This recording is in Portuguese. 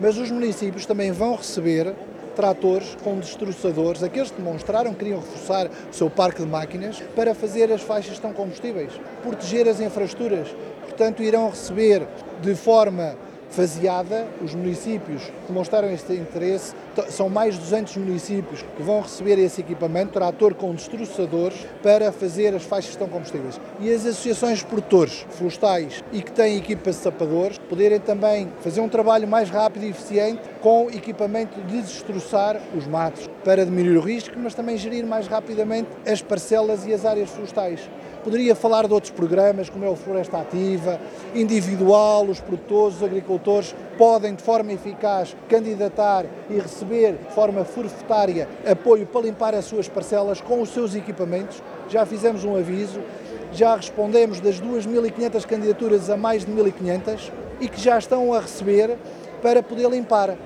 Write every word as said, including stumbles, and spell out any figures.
Mas os municípios também vão receber tratores com destroçadores, aqueles que demonstraram que queriam reforçar o seu parque de máquinas para fazer as faixas de combustíveis, proteger as infraestruturas. Portanto, irão receber de forma faseada os municípios que demonstraram este interesse. São mais de duzentos municípios que vão receber esse equipamento, trator com destroçadores, para fazer as faixas de combustíveis. E as associações de produtores florestais e que têm equipas de sapadores poderem também fazer um trabalho mais rápido e eficiente com equipamento de destroçar os matos para diminuir o risco, mas também gerir mais rapidamente as parcelas e as áreas florestais. Poderia falar de outros programas, como é o Floresta Ativa, individual, os produtores, os agricultores podem de forma eficaz candidatar e receber de forma forfetária apoio para limpar as suas parcelas com os seus equipamentos. Já fizemos um aviso, já respondemos das duas mil e quinhentas candidaturas a mais de mil e quinhentas e que já estão a receber para poder limpar.